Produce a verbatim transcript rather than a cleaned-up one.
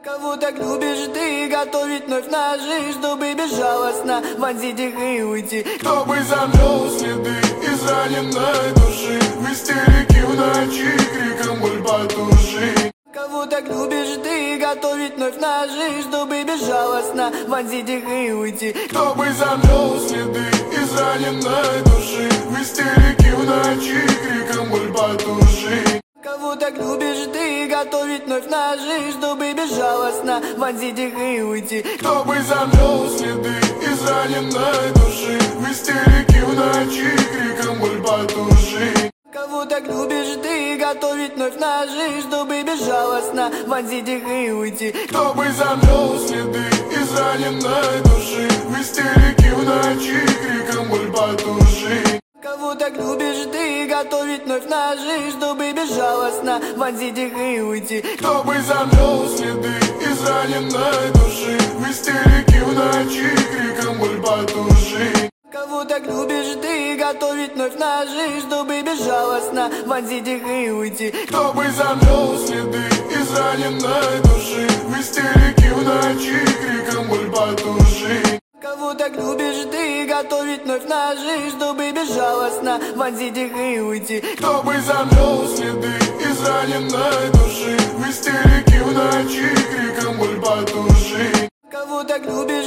Кого так любишь ты, готовить вновь ножи, чтобы безжалостно вонзить их и уйти. Кто бы замел следы израненной души, в истерике в ночи криком боль потуши. Кого так любишь ты, готовить вновь ножи, чтобы безжалостно вонзить их и уйти. Кто бы замел следы израненной души, в истерике в ночи криком боль потуши. Кого так любишь ты, готовить вновь ножи, чтобы безжалостно вонзить их и уйти. Кто бы замел следы израненной души, в истерике в ночи криком боль потуши. Кого так любишь ты, готовить вновь ножи, чтобы безжалостно вонзить их и уйти. Кто бы замел следы израненной души, в истерике в ночи криком боль потуши. Кого так любишь ты, готовить вновь ножи, чтобы безжалостно вонзить их и уйти. Кто бы замел следы израненной души, в истерике в ночи криком боль потуши. Кого так любишь ты, готовить вновь ножи, чтобы безжалостно вонзить их и уйти. Кто бы замел следы израненной души, в истерике в ночи криком боль потуши. Кого так любишь ты, готовить вновь ножи, чтобы безжалостно вонзить их и уйти. Кто бы замел следы израненной души, в истерике в ночи криком боль потуши. Кого так любишь